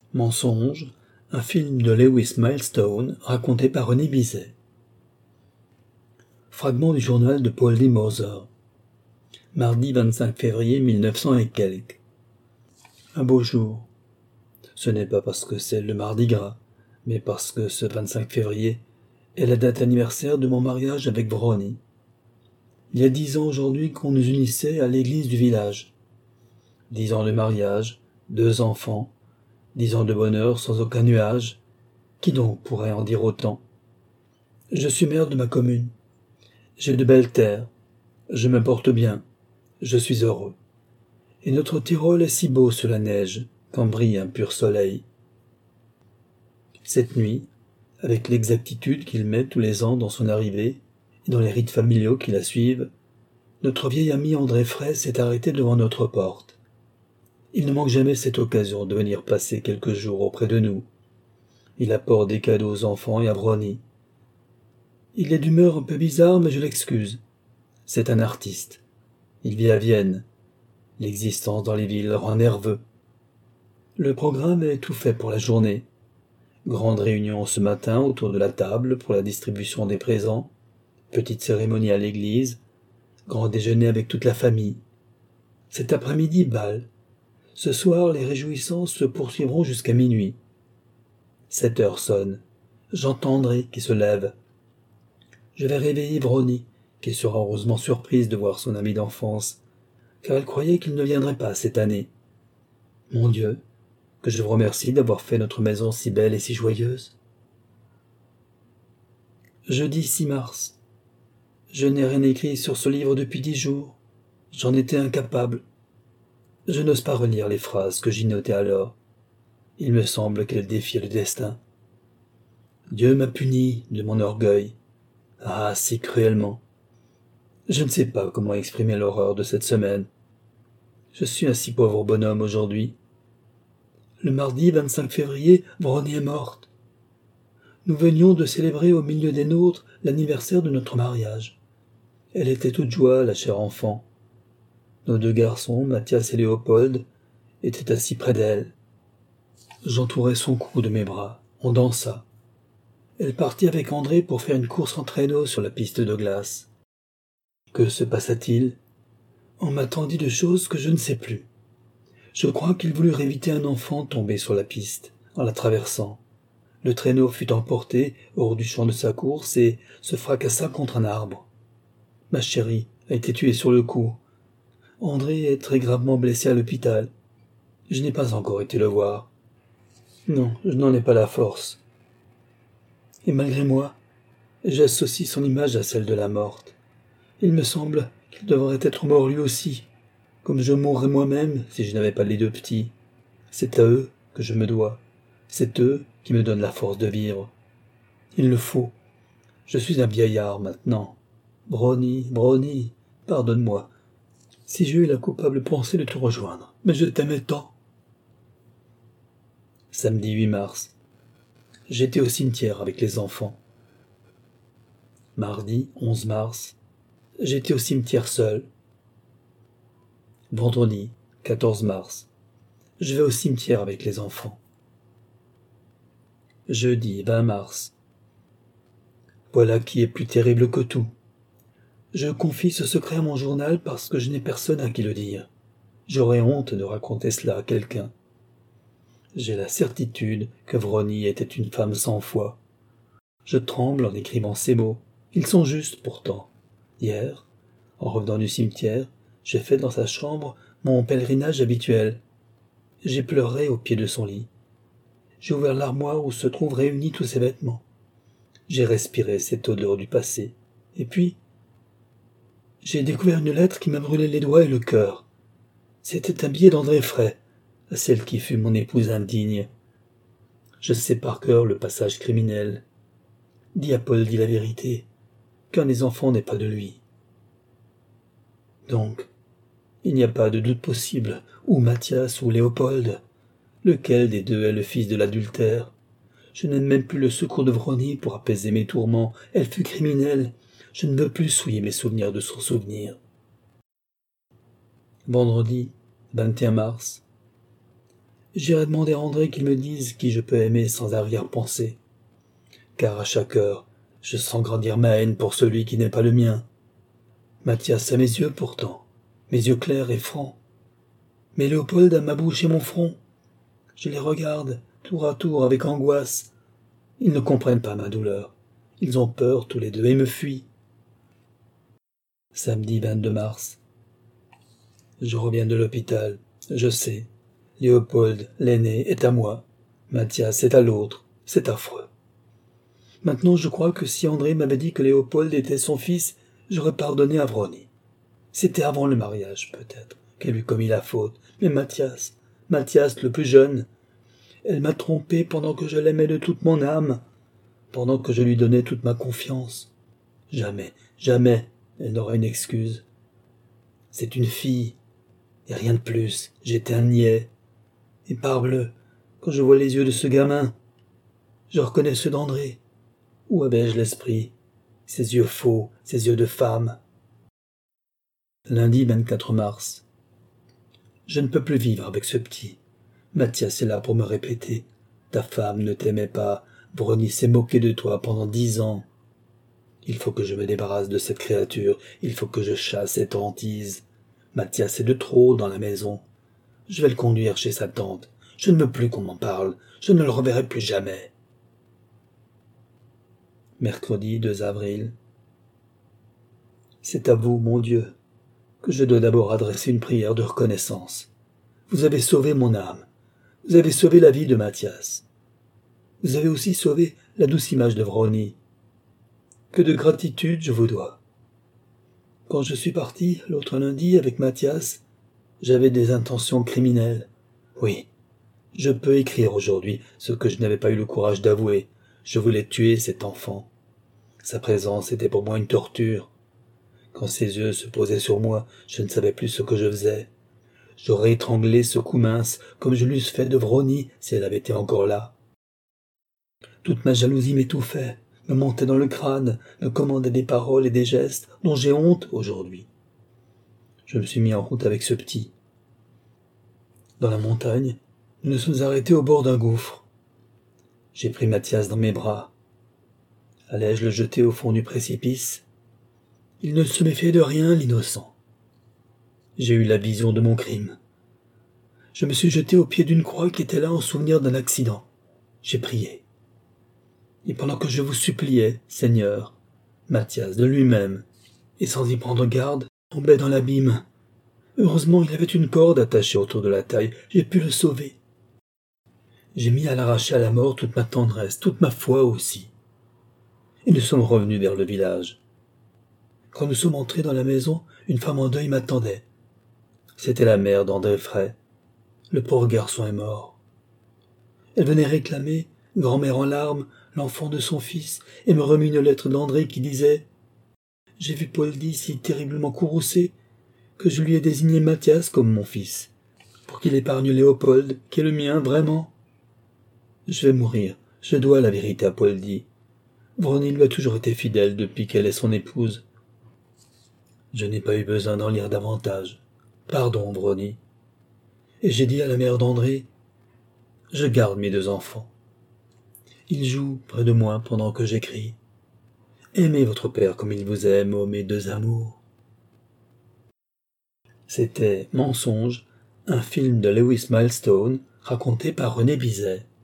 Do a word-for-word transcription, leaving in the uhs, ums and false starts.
Mensonge, un film de Lewis Milestone raconté par René Bizet. Fragment du journal de Paul D. Moser. Mardi vingt-cinq février mille neuf cents et quelques. Un beau jour. Ce n'est pas parce que c'est le mardi gras, mais parce que ce vingt-cinq février est la date anniversaire de mon mariage avec Vroni. Il y a dix ans aujourd'hui qu'on nous unissait à l'église du village. Dix ans de mariage, deux enfants, dix ans de bonheur sans aucun nuage. Qui donc pourrait en dire autant? Je suis maire de ma commune. J'ai de belles terres. Je me porte bien. Je suis heureux. Et notre Tyrol est si beau sous la neige, quand brille un pur soleil. Cette nuit, avec l'exactitude qu'il met tous les ans dans son arrivée, et dans les rites familiaux qui la suivent, notre vieil ami André Fraisse s'est arrêté devant notre porte. Il ne manque jamais cette occasion de venir passer quelques jours auprès de nous. Il apporte des cadeaux aux enfants et à Vroni. Il est d'humeur un peu bizarre, mais je l'excuse. C'est un artiste. Il vit à Vienne. L'existence dans les villes le rend nerveux. Le programme est tout fait pour la journée. Grande réunion ce matin autour de la table pour la distribution des présents. Petite cérémonie à l'église. Grand déjeuner avec toute la famille. Cet après-midi, bal. Ce soir, les réjouissances se poursuivront jusqu'à minuit. Sept heures sonnent. J'entends André qui se lève. Je vais réveiller Vroni, qui sera heureusement surprise de voir son ami d'enfance, car elle croyait qu'il ne viendrait pas cette année. Mon Dieu, que je vous remercie d'avoir fait notre maison si belle et si joyeuse. Jeudi six mars. Je n'ai rien écrit sur ce livre depuis dix jours. J'en étais incapable. Je n'ose pas relire les phrases que j'y notais alors. Il me semble qu'elles défient le destin. Dieu m'a puni de mon orgueil. Ah, si cruellement. Je ne sais pas comment exprimer l'horreur de cette semaine. Je suis un si pauvre bonhomme aujourd'hui. Le mardi vingt-cinq février, Vroni est morte. Nous venions de célébrer au milieu des nôtres l'anniversaire de notre mariage. Elle était toute joie, la chère enfant. Nos deux garçons, Mathias et Léopold, étaient assis près d'elle. J'entourais son cou de mes bras. On dansa. Elle partit avec André pour faire une course en traîneau sur la piste de glace. Que se passa-t-il? On m'a tant dit de choses que je ne sais plus. Je crois qu'ils voulurent éviter un enfant tombé sur la piste, en la traversant. Le traîneau fut emporté hors du champ de sa course et se fracassa contre un arbre. Ma chérie a été tuée sur le coup. André est très gravement blessé à l'hôpital. Je n'ai pas encore été le voir. Non, je n'en ai pas la force. Et malgré moi, j'associe son image à celle de la morte. Il me semble qu'il devrait être mort lui aussi, comme je mourrais moi-même si je n'avais pas les deux petits. C'est à eux que je me dois. C'est eux qui me donnent la force de vivre. Il le faut. Je suis un vieillard maintenant. Vroni, Vroni, pardonne-moi, si j'ai eu la coupable pensée de te rejoindre, mais je t'aimais tant. Samedi huit mars. J'étais au cimetière avec les enfants. Mardi onze mars. J'étais au cimetière seul. Vendredi quatorze mars. Je vais au cimetière avec les enfants. Jeudi vingt mars. Voilà qui est plus terrible que tout. Je confie ce secret à mon journal parce que je n'ai personne à qui le dire. J'aurais honte de raconter cela à quelqu'un. J'ai la certitude que Vroni était une femme sans foi. Je tremble en écrivant ces mots. Ils sont justes pourtant. Hier, en revenant du cimetière, j'ai fait dans sa chambre mon pèlerinage habituel. J'ai pleuré au pied de son lit. J'ai ouvert l'armoire où se trouvent réunis tous ses vêtements. J'ai respiré cette odeur du passé. Et puis, j'ai découvert une lettre qui m'a brûlé les doigts et le cœur. C'était un billet d'André Fraisse, à celle qui fut mon épouse indigne. Je sais par cœur le passage criminel. Dis à Paul, dis la vérité, qu'un des enfants n'est pas de lui. Donc, il n'y a pas de doute possible, ou Mathias ou Léopold. Lequel des deux est le fils de l'adultère? Je n'aime même plus le secours de Vroni pour apaiser mes tourments. Elle fut criminelle. Je ne veux plus souiller mes souvenirs de son souvenir. Vendredi vingt et un mars. J'irai demander à André qu'il me dise qui je peux aimer sans arrière-pensée. Car à chaque heure, je sens grandir ma haine pour celui qui n'est pas le mien. Mathias a mes yeux pourtant, mes yeux clairs et francs. Mais Léopold a ma bouche et mon front. Je les regarde, tour à tour, avec angoisse. Ils ne comprennent pas ma douleur. Ils ont peur tous les deux et me fuient. Samedi vingt-deux mars. Je reviens de l'hôpital. Je sais. Léopold, l'aîné, est à moi. Mathias est à l'autre. C'est affreux. Maintenant, je crois que si André m'avait dit que Léopold était son fils, j'aurais pardonné à Vroni. C'était avant le mariage, peut-être, qu'elle eût commis la faute. Mais Mathias, Mathias le plus jeune, elle m'a trompé pendant que je l'aimais de toute mon âme, pendant que je lui donnais toute ma confiance. Jamais, jamais, elle n'aura une excuse. C'est une fille, et rien de plus. J'étais un niais. Et parbleu, quand je vois les yeux de ce gamin, je reconnais ceux d'André. Où avais-je l'esprit? Ces yeux faux, ces yeux de femme. Lundi vingt-quatre mars. Je ne peux plus vivre avec ce petit. Mathias est là pour me répéter. Ta femme ne t'aimait pas. Vroni s'est moqué de toi pendant dix ans. Il faut que je me débarrasse de cette créature. Il faut que je chasse cette hantise. Mathias est de trop dans la maison. Je vais le conduire chez sa tante. Je ne veux plus qu'on m'en parle. Je ne le reverrai plus jamais. Mercredi deux avril. C'est à vous, mon Dieu, que je dois d'abord adresser une prière de reconnaissance. Vous avez sauvé mon âme. Vous avez sauvé la vie de Mathias. Vous avez aussi sauvé la douce image de Vroni. Que de gratitude je vous dois. Quand je suis parti l'autre lundi avec Mathias, j'avais des intentions criminelles. Oui, je peux écrire aujourd'hui ce que je n'avais pas eu le courage d'avouer. Je voulais tuer cet enfant. Sa présence était pour moi une torture. Quand ses yeux se posaient sur moi, je ne savais plus ce que je faisais. J'aurais étranglé ce cou mince, comme je l'eusse fait de Vroni si elle avait été encore là. Toute ma jalousie m'étouffait, me montait dans le crâne, me commandait des paroles et des gestes dont j'ai honte aujourd'hui. Je me suis mis en route avec ce petit. Dans la montagne, nous nous sommes arrêtés au bord d'un gouffre. J'ai pris Mathias dans mes bras. Allais-je le jeter au fond du précipice? Il ne se méfiait de rien, l'innocent. J'ai eu la vision de mon crime. Je me suis jeté au pied d'une croix qui était là en souvenir d'un accident. J'ai prié. Et pendant que je vous suppliais, Seigneur, Mathias de lui-même, et sans y prendre garde, tombait dans l'abîme. Heureusement, il avait une corde attachée autour de la taille. J'ai pu le sauver. J'ai mis à l'arracher à la mort toute ma tendresse, toute ma foi aussi. Et nous sommes revenus vers le village. Quand nous sommes entrés dans la maison, une femme en deuil m'attendait. C'était la mère d'André Fray. Le pauvre garçon est mort. Elle venait réclamer, grand-mère en larmes, l'enfant de son fils, et me remit une lettre d'André qui disait « J'ai vu Poldi si terriblement courroucé que je lui ai désigné Mathias comme mon fils, pour qu'il épargne Léopold, qui est le mien, vraiment. Je vais mourir, je dois la vérité à Poldi. Vroni lui a toujours été fidèle depuis qu'elle est son épouse. Je n'ai pas eu besoin d'en lire davantage. Pardon, Vroni. Et j'ai dit à la mère d'André, je garde mes deux enfants. Ils jouent près de moi pendant que j'écris. Aimez votre père comme il vous aime, ô mes deux amours. C'était Mensonge, un film de Lewis Milestone, raconté par René Bizet.